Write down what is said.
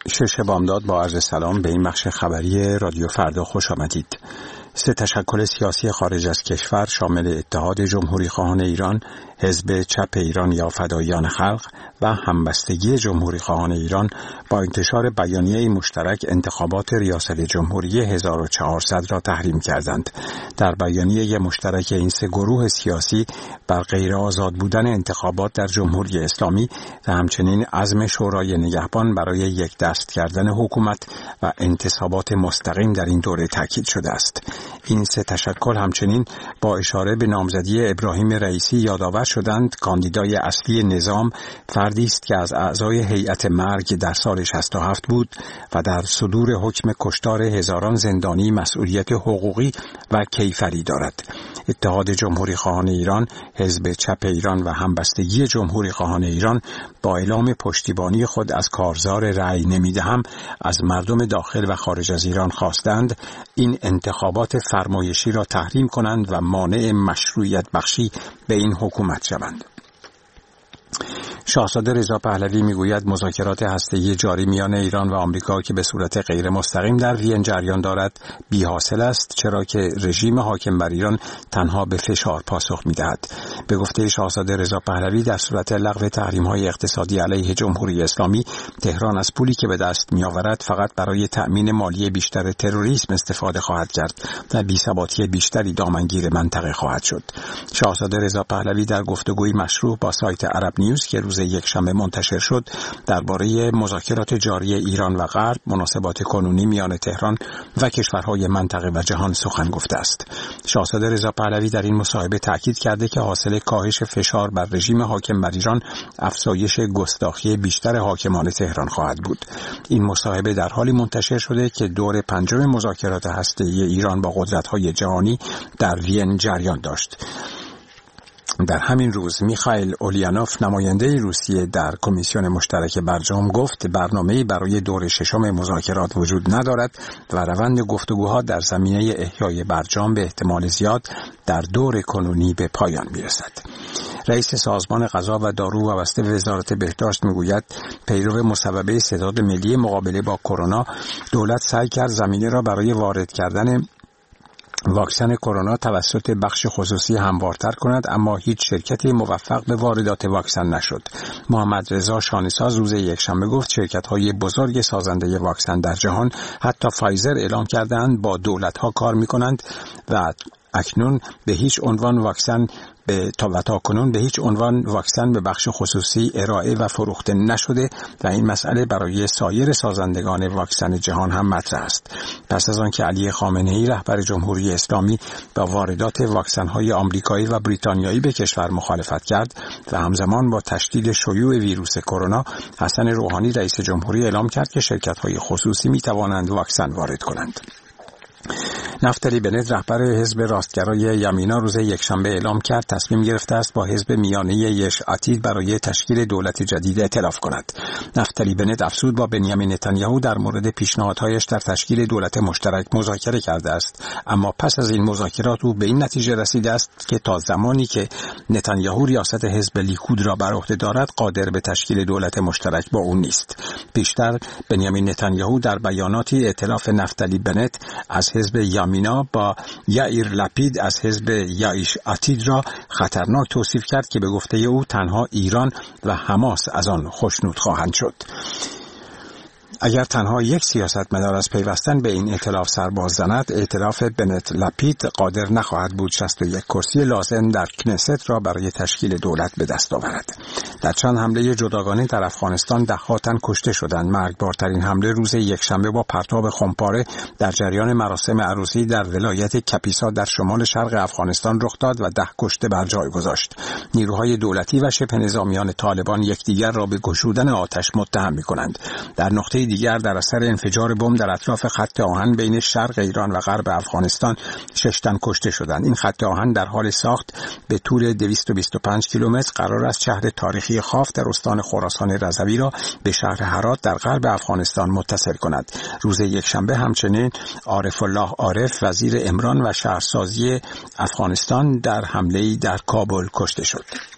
6 بامداد با عرض سلام به این بخش خبری رادیو فردا خوش آمدید. 3 تشکل سیاسی خارج از کشور شامل اتحاد جمهوری خواهان ایران، حزب چپ ایران یا فداییان خلق و همبستگی جمهوری خواهان ایران با انتشار بیانیه مشترک انتخابات ریاست جمهوری 1400 را تحریم کردند. در بیانیه مشترک این 3 گروه سیاسی بر غیر آزاد بودن انتخابات در جمهوری اسلامی و همچنین عزم شورای نگهبان برای یک دست کردن حکومت و انتصابات مستقیم در این دوره تاکید شده است. این 3 تشکل همچنین با اشاره به نامزدی ابراهیم رئیسی یادآور شدند کاندیدای اصلی نظام فردی است که از اعضای هیئت مرگ در سال 67 بود و در صدور حکم کشتار هزاران زندانی مسئولیت حقوقی و کیفری دارد. اتحاد جمهوری خواهان ایران، حزب چپ ایران و همبستگی جمهوری خواهان ایران با اعلام پشتیبانی خود از کارزار رأی نمیدهم از مردم داخل و خارج از ایران خواستند این انتخابات فرمایشی را تحریم کنند و مانع مشروعیت بخشی به این حکومت شوند. شاهزاده رضا پهلوی میگوید مذاکرات هسته‌ای جاری میان ایران و آمریکا که به صورت غیر مستقیم در وین جریان دارد بی حاصل است، چرا که رژیم حاکم بر ایران تنها به فشار پاسخ میدهد. به گفته شاهزاده رضا پهلوی در صورت لغو تحریم‌های اقتصادی علیه جمهوری اسلامی، تهران از پولی که به دست میآورد فقط برای تأمین مالی بیشتر تروریسم استفاده خواهد کرد و بی‌ثباتی بیشتری دامنگیر منطقه خواهد شد. شاهزاده رضا پهلوی در گفتگوی مشروح با سایت عرب نیوز که روز یکشنبه منتشر شد درباره مذاکرات جاری ایران و غرب، مناسبات کنونی میان تهران و کشورهای منطقه و جهان سخن گفته است. شاهزاده رضا پهلوی در این مصاحبه تاکید کرده که حاصل کاهش فشار بر رژیم حاکم بر ایران افزایش گستاخی بیشتر حاکمان تهران خواهد بود. این مصاحبه در حالی منتشر شده که دور 5 مذاکرات هسته‌ای ایران با قدرت‌های جهانی در وین جریان داشت. در همین روز میخائیل اولیانوف نماینده روسیه در کمیسیون مشترک برجام گفت برنامه‌ای برای دور 6 مذاکرات وجود ندارد و روند گفتگوها در زمینه احیای برجام به احتمال زیاد در دور کنونی به پایان میرسد. رئیس سازمان غذا و دارو وابسته به وزارت بهداشت میگوید پیرو مصوبه ستاد ملی مقابله با کرونا، دولت سعی کرد زمینه را برای وارد کردن واکسن کرونا توسط بخش خصوصی هموارتر کند، اما هیچ شرکتی موفق به واردات واکسن نشد. محمد رضا شانه‌ساز روز یکشنبه گفت شرکت‌های بزرگ سازنده واکسن در جهان، حتی فایزر، اعلام کردند با دولت‌ها کار می‌کنند و اکنون به هیچ عنوان واکسن به هیچ عنوان واکسن به بخش خصوصی ارائه و فروخته نشده و این مسئله برای سایر سازندگان واکسن جهان هم مطرح است. پس از آنکه علی خامنه‌ای رهبر جمهوری اسلامی با واردات واکسن‌های آمریکایی و بریتانیایی به کشور مخالفت کرد و همزمان با تشدید شیوع ویروس کرونا، حسن روحانی رئیس جمهوری اعلام کرد که شرکت‌های خصوصی می‌توانند واکسن وارد کنند. نفتالی بنت رهبر حزب راستگرای یمینا روز یکشنبه اعلام کرد تصمیم گرفته است با حزب میانه یش عتید برای تشکیل دولت جدید ائتلاف کند. نفتالی بنت افزود با بنیامین نتانیاهو در مورد پیشنهادهایش در تشکیل دولت مشترک مذاکره کرده است، اما پس از این مذاکرات او به این نتیجه رسیده است که تا زمانی که نتانیاهو ریاست حزب لیکود را بر عهده دارد قادر به تشکیل دولت مشترک با او نیست. پیشتر بنیامین نتانیاهو در بیاناتی ائتلاف نفتالی بنت از حزب یمینا با یائیر لپید از حزب یائش عتید را خطرناک توصیف کرد که به گفته او تنها ایران و حماس از آن خوشنود خواهند شد. اگر تنها یک سیاستمدار از پیوستن به این ائتلاف سر باز زند، ائتلاف بنت لپید قادر نخواهد بود 61 کرسی لازم در کنست را برای تشکیل دولت به دست آورد. در چند حمله جداگانه در افغانستان 10 تن کشته شدند. مرگبارترین حمله روز یکشنبه با پرتاب خمپاره در جریان مراسم عروسی در ولایت کپیسا در شمال شرق افغانستان رخ داد و 10 کشته بر جای گذاشت. نیروهای دولتی و شبه نظامیان طالبان یکدیگر را به گشودن آتش متهم می‌کنند. در نقطه دیگر در اثر انفجار بمب در اطراف خط آهن بین شرق ایران و غرب افغانستان 6 تن کشته شدند. این خط آهن در حال ساخت به طول 225 کیلومتر قرار است شهر تاریخی خاف در استان خراسان رضوی را به شهر هرات در غرب افغانستان متصل کند. روز یکشنبه همچنین عارف الله عارف وزیر عمران و شهرسازی افغانستان در حمله‌ای در کابل کشته شد.